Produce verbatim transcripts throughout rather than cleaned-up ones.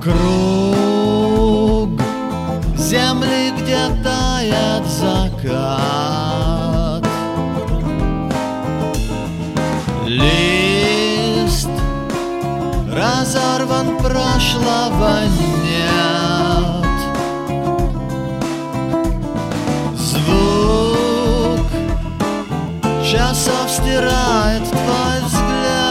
Вокруг земли, где тает закат, лист разорван, прошлого нет. Звук часов стирает твой взгляд.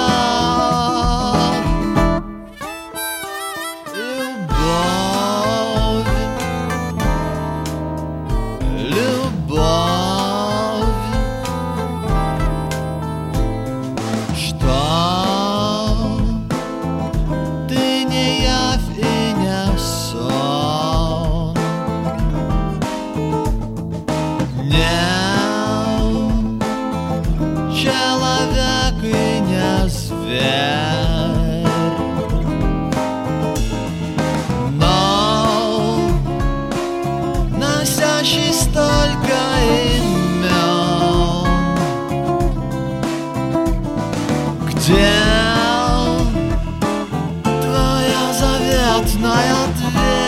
Человек и не зверь, но носящий столько имен. Где твоя заветная дверь?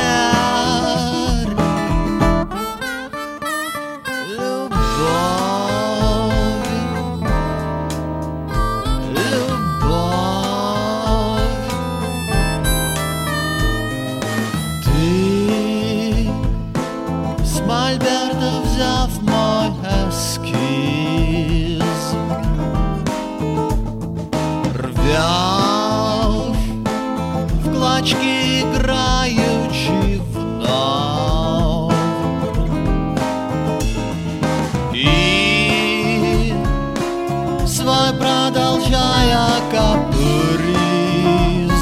Мольберта, взяв мой эскиз, рвешь в клочки, играючи вновь, и свой продолжая каприз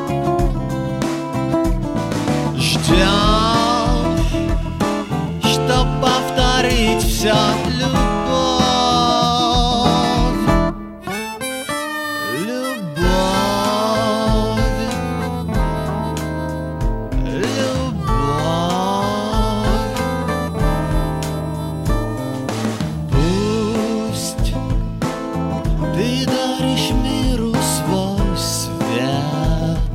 ждешь, повторить вся любовь, любовь, любовь. Пусть ты даришь миру свой свет,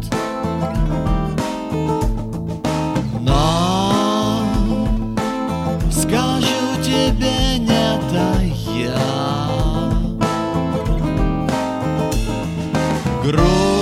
но скажу тебе не тая. Грудь